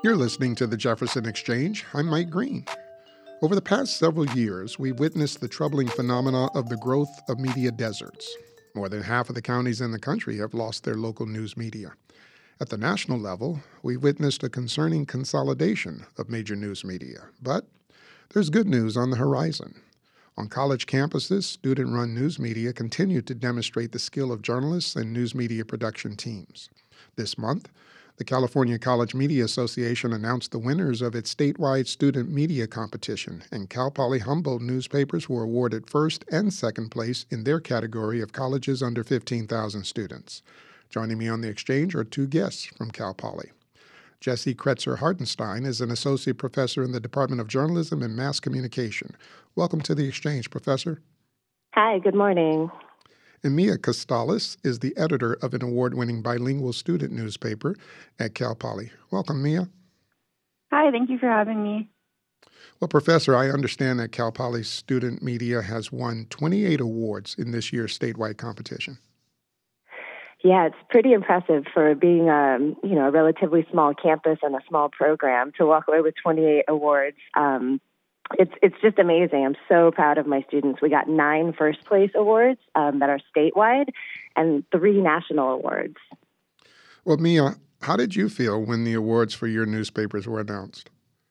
You're listening to the Jefferson Exchange. I'm Mike Green. Over the past several years, we've witnessed the troubling phenomena of the growth of media deserts. More than half of the counties in the country have lost their local news media. At the national level, we've witnessed a concerning consolidation of major news media. But there's good news on the horizon. On college campuses, student-run news media continue to demonstrate the skill of journalists and news media production teams. This month, the California College Media Association announced the winners of its statewide student media competition, and Cal Poly Humboldt newspapers were awarded first and second place in their category of colleges under 15,000 students. Joining me on the Exchange are two guests from Cal Poly. Jesse Kretzer Hartenstein is an associate professor in the Department of Journalism and Mass Communication. Welcome to the Exchange, Professor. Hi, good morning. And Mia Costales is the editor of an award-winning bilingual student newspaper at Cal Poly. Welcome, Mia. Hi, thank you for having me. Well, Professor, I understand that Cal Poly student media has won 28 awards in this year's statewide competition. Yeah, it's pretty impressive for being a relatively small campus and a small program to walk away with 28 awards. It's just amazing. I'm so proud of my students. We got 9 first-place awards that are statewide and 3 national awards. Well, Mia, how did you feel when the awards for your newspapers were announced?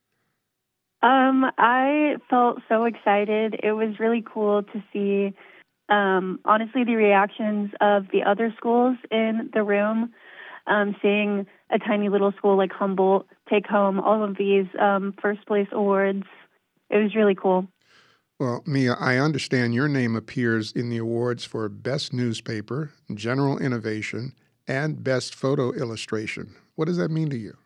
I felt so excited. It was really cool to see, honestly, the reactions of the other schools in the room, seeing a tiny little school like Humboldt take home all of these first-place awards. It was really cool. Well, Mia, I understand your name appears in the awards for Best Newspaper, General Innovation, and Best Photo Illustration. What does that mean to you?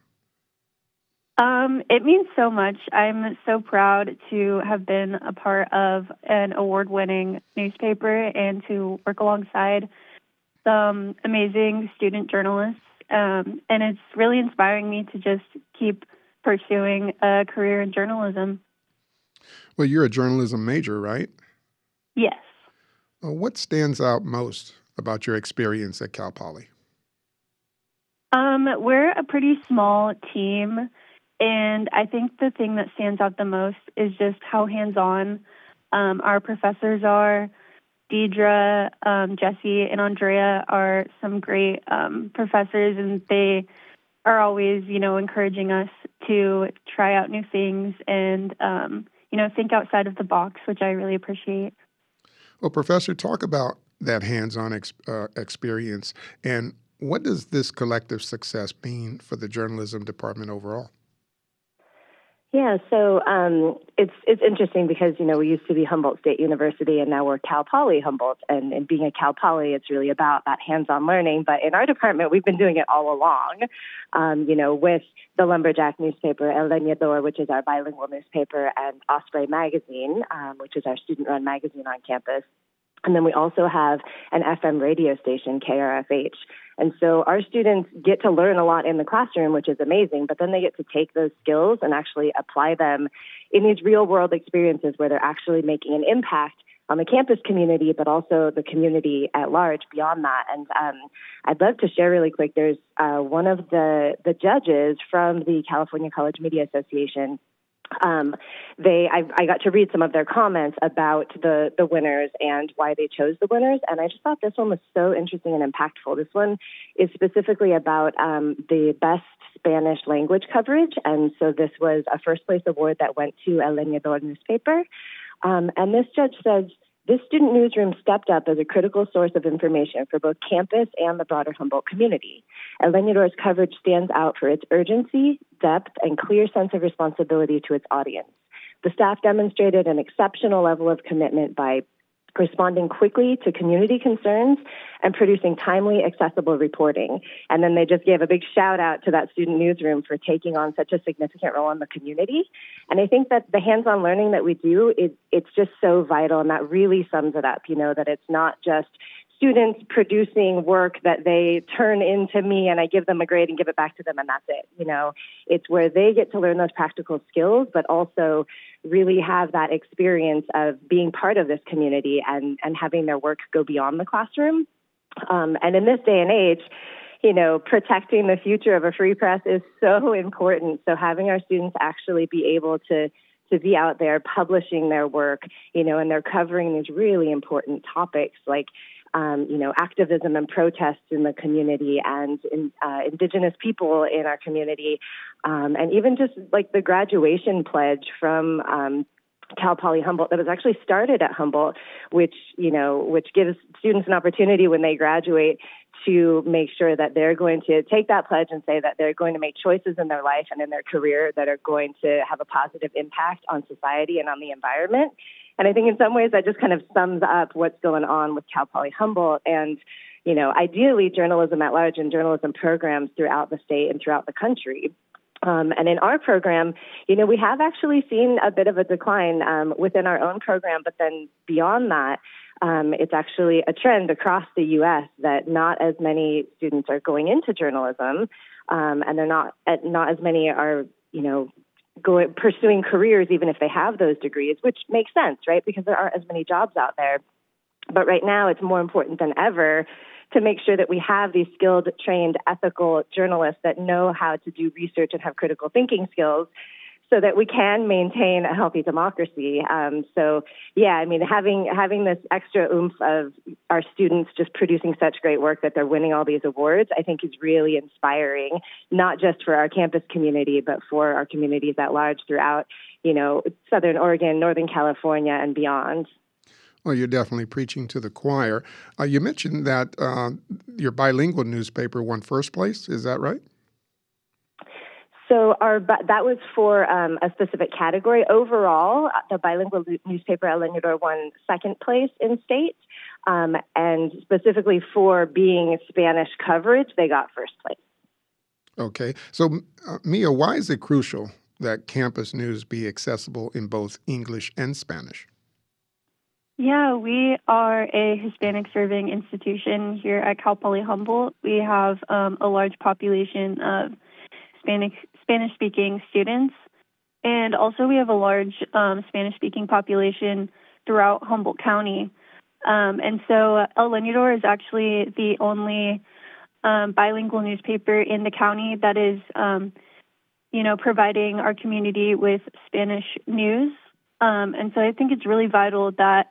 It means so much. I'm so proud to have been a part of an award-winning newspaper and to work alongside some amazing student journalists. And it's really inspiring me to just keep pursuing a career in journalism. Well, you're a journalism major, right? Yes. What stands out most about your experience at Cal Poly? We're a pretty small team, and I think the thing that stands out the most is just how hands-on our professors are. Deidre, Jesse, and Andrea are some great professors, and they are always, encouraging us to try out new things and think outside of the box, which I really appreciate. Well, Professor, talk about that hands-on experience, and what does this collective success mean for the journalism department overall? Yeah, so it's interesting because, we used to be Humboldt State University and now we're Cal Poly Humboldt. And being a Cal Poly, it's really about that hands-on learning. But in our department, we've been doing it all along, with the Lumberjack newspaper, El Leñador, which is our bilingual newspaper, and Osprey Magazine, which is our student-run magazine on campus. And then we also have an FM radio station, KRFH. And so our students get to learn a lot in the classroom, which is amazing, but then they get to take those skills and actually apply them in these real-world experiences where they're actually making an impact on the campus community, but also the community at large beyond that. And I'd love to share really quick, there's one of the judges from the California College Media Association. I got to read some of their comments about the winners and why they chose the winners, and I just thought this one was so interesting and impactful. This one is specifically about the best Spanish language coverage, and so this was a first-place award that went to El Leñador newspaper. And this judge says, this student newsroom stepped up as a critical source of information for both campus and the broader Humboldt community. El Leñador's coverage stands out for its urgency, depth, and clear sense of responsibility to its audience. The staff demonstrated an exceptional level of commitment by responding quickly to community concerns and producing timely, accessible reporting. And then they just gave a big shout out to that student newsroom for taking on such a significant role in the community. And I think that the hands-on learning that we do, it's just so vital, and that really sums it up, that it's not just students producing work that they turn into me and I give them a grade and give it back to them and that's it. It's where they get to learn those practical skills, but also really have that experience of being part of this community and having their work go beyond the classroom. And in this day and age, protecting the future of a free press is so important. So having our students actually be able to be out there publishing their work, and they're covering these really important topics like, activism and protests in the community and Indigenous people in our community, and even just like the graduation pledge from Cal Poly Humboldt that was actually started at Humboldt, which gives students an opportunity when they graduate to make sure that they're going to take that pledge and say that they're going to make choices in their life and in their career that are going to have a positive impact on society and on the environment. And I think in some ways that just kind of sums up what's going on with Cal Poly Humboldt and, ideally journalism at large and journalism programs throughout the state and throughout the country. And in our program, we have actually seen a bit of a decline within our own program, but then beyond that, it's actually a trend across the U.S. that not as many students are going into journalism, and they're not as many are, pursuing careers even if they have those degrees, which makes sense, right? Because there aren't as many jobs out there. But right now, it's more important than ever to make sure that we have these skilled, trained, ethical journalists that know how to do research and have critical thinking skills so that we can maintain a healthy democracy. Having this extra oomph of our students just producing such great work that they're winning all these awards, I think is really inspiring, not just for our campus community, but for our communities at large throughout, Southern Oregon, Northern California, and beyond. Well, you're definitely preaching to the choir. You mentioned that your bilingual newspaper won first place. Is that right? So that was for a specific category. Overall, the bilingual newspaper El Leñador won second place in state, and specifically for being Spanish coverage, they got first place. Okay. So, Mia, why is it crucial that campus news be accessible in both English and Spanish? Yeah, we are a Hispanic-serving institution here at Cal Poly Humboldt. We have a large population of Spanish-speaking students, and also we have a large Spanish-speaking population throughout Humboldt County. And so El Leñador is actually the only bilingual newspaper in the county that is, providing our community with Spanish news. And so I think it's really vital that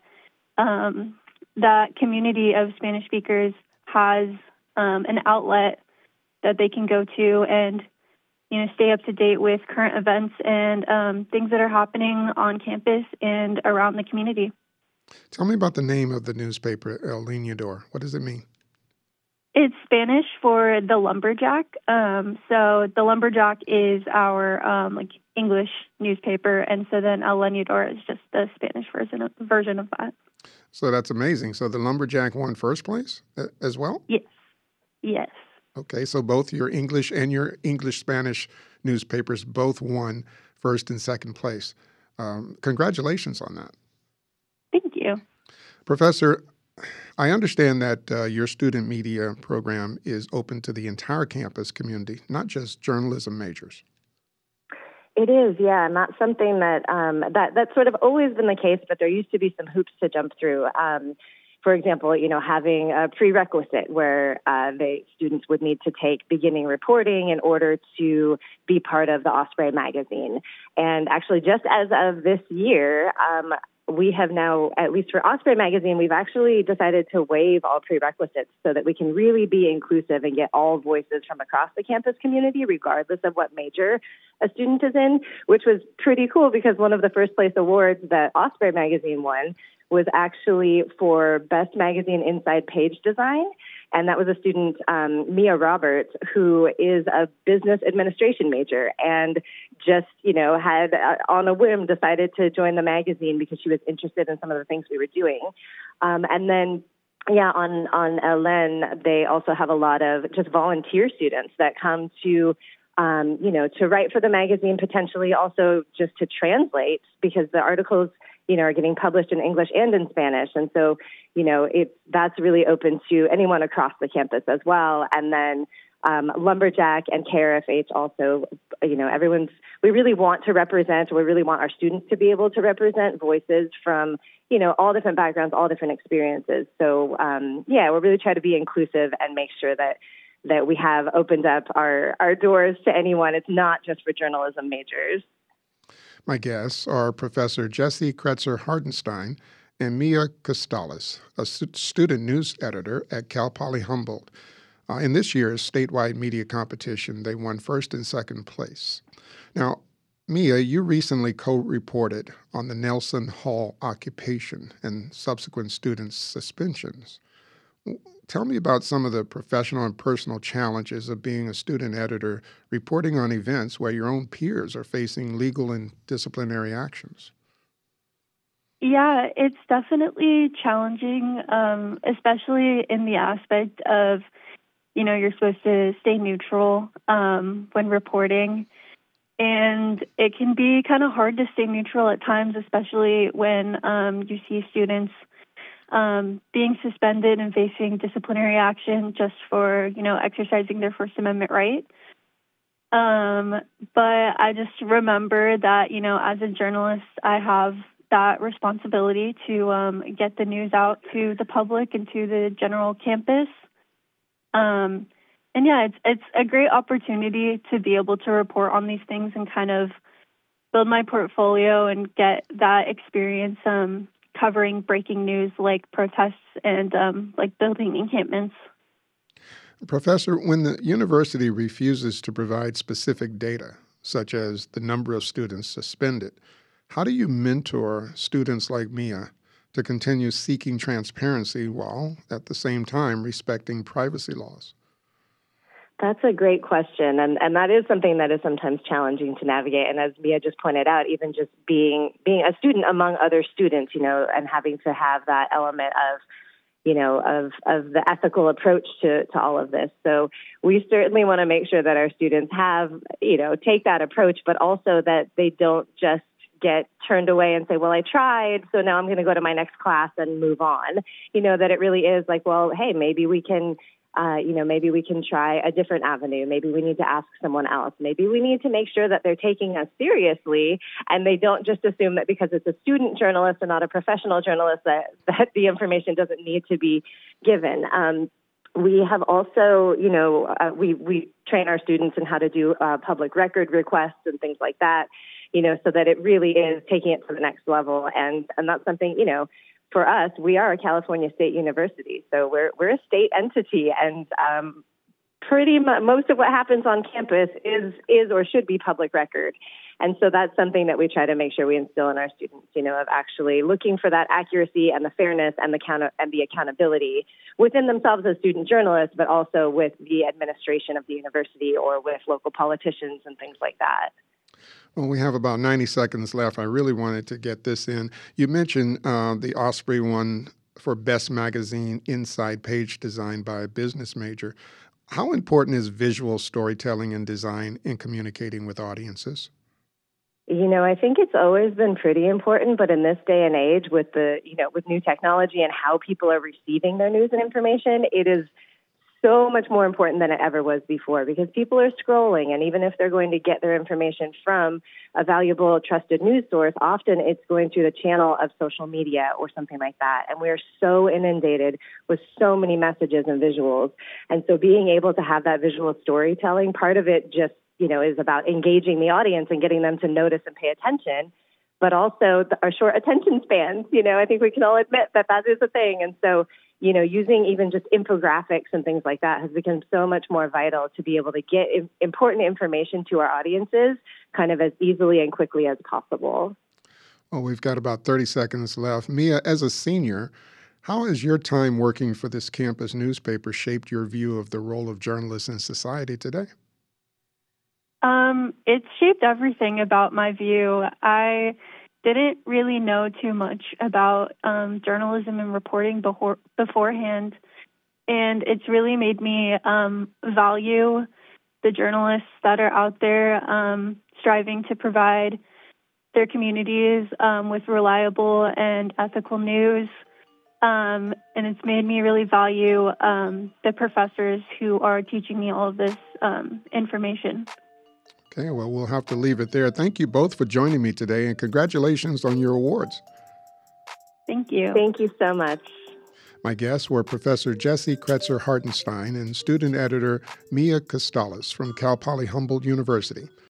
that community of Spanish speakers has an outlet that they can go to and stay up to date with current events and things that are happening on campus and around the community. Tell me about the name of the newspaper, El Leñador. What does it mean? It's Spanish for the lumberjack. So the lumberjack is our English newspaper, and so then El Leñador is just the Spanish version of that. So that's amazing. So the lumberjack won first place as well? Yes. Okay, so both your English and your English-Spanish newspapers both won first and second place. Congratulations on that. Thank you. Professor, I understand that your student media program is open to the entire campus community, not just journalism majors. It is, yeah, and that's something that's sort of always been the case, but there used to be some hoops to jump through. For example, having a prerequisite where the students would need to take beginning reporting in order to be part of the Osprey magazine. And actually, just as of this year, we have now, at least for Osprey magazine, we've actually decided to waive all prerequisites so that we can really be inclusive and get all voices from across the campus community, regardless of what major a student is in, which was pretty cool because one of the first place awards that Osprey magazine won was actually for Best Magazine Inside Page Design. And that was a student, Mia Roberts, who is a business administration major and just, had on a whim decided to join the magazine because she was interested in some of the things we were doing. And then, on LN, they also have a lot of just volunteer students that come to write for the magazine, potentially also just to translate because the articles are getting published in English and in Spanish. And so, that's really open to anyone across the campus as well. And then Lumberjack and KRFH also, we really want to represent, we really want our students to be able to represent voices from, all different backgrounds, all different experiences. So, we're really trying to be inclusive and make sure that that we have opened up our doors to anyone. It's not just for journalism majors. My guests are Professor Jessie Kretzer Hardenstein and Mia Costales, a student news editor at Cal Poly Humboldt. In this year's statewide media competition, they won first and second place. Now, Mia, you recently co-reported on the Nelson Hall occupation and subsequent student suspensions. Tell me about some of the professional and personal challenges of being a student editor reporting on events where your own peers are facing legal and disciplinary actions. Yeah, it's definitely challenging, especially in the aspect of, you're supposed to stay neutral when reporting. And it can be kind of hard to stay neutral at times, especially when you see students being suspended and facing disciplinary action just for, exercising their First Amendment right. But I just remember that, as a journalist, I have that responsibility to get the news out to the public and to the general campus. And yeah, it's a great opportunity to be able to report on these things and kind of build my portfolio and get that experience covering breaking news like protests and like building encampments. Professor, when the university refuses to provide specific data, such as the number of students suspended, how do you mentor students like Mia to continue seeking transparency while at the same time respecting privacy laws? That's a great question, and that is something that is sometimes challenging to navigate. And as Mia just pointed out, even just being a student among other students, and having to have that element of, of the ethical approach to all of this. So we certainly want to make sure that our students have, take that approach, but also that they don't just get turned away and say, well, I tried, so now I'm going to go to my next class and move on. That it really is like, well, hey, maybe we can maybe we can try a different avenue. Maybe we need to ask someone else. Maybe we need to make sure that they're taking us seriously and they don't just assume that because it's a student journalist and not a professional journalist that the information doesn't need to be given. We have also, we train our students in how to do public record requests and things like that, so that it really is taking it to the next level. And that's something, for us, we are a California State University, so we're a state entity, and pretty much most of what happens on campus is or should be public record. And so that's something that we try to make sure we instill in our students, of actually looking for that accuracy and the fairness and the accountability within themselves as student journalists, but also with the administration of the university or with local politicians and things like that. Well, we have about 90 seconds left. I really wanted to get this in. You mentioned the Osprey won for Best Magazine Inside Page Design by a business major. How important is visual storytelling and design in communicating with audiences? I think it's always been pretty important, but in this day and age with with new technology and how people are receiving their news and information, it is so much more important than it ever was before, because people are scrolling, and even if they're going to get their information from a valuable, trusted news source, often it's going through the channel of social media or something like that. And we're so inundated with so many messages and visuals. And so being able to have that visual storytelling, part of it just, is about engaging the audience and getting them to notice and pay attention, but also our short attention spans. I think we can all admit that is a thing. And so using even just infographics and things like that has become so much more vital to be able to get important information to our audiences kind of as easily and quickly as possible. Well, we've got about 30 seconds left. Mia, as a senior, how has your time working for this campus newspaper shaped your view of the role of journalists in society today? It's shaped everything about my view. I didn't really know too much about journalism and reporting beforehand, and it's really made me value the journalists that are out there striving to provide their communities with reliable and ethical news. And it's made me really value the professors who are teaching me all of this information. Okay, well, we'll have to leave it there. Thank you both for joining me today, and congratulations on your awards. Thank you. Thank you so much. My guests were Professor Jessie Kretzer Hartenstein and student editor Mia Costales from Cal Poly Humboldt University.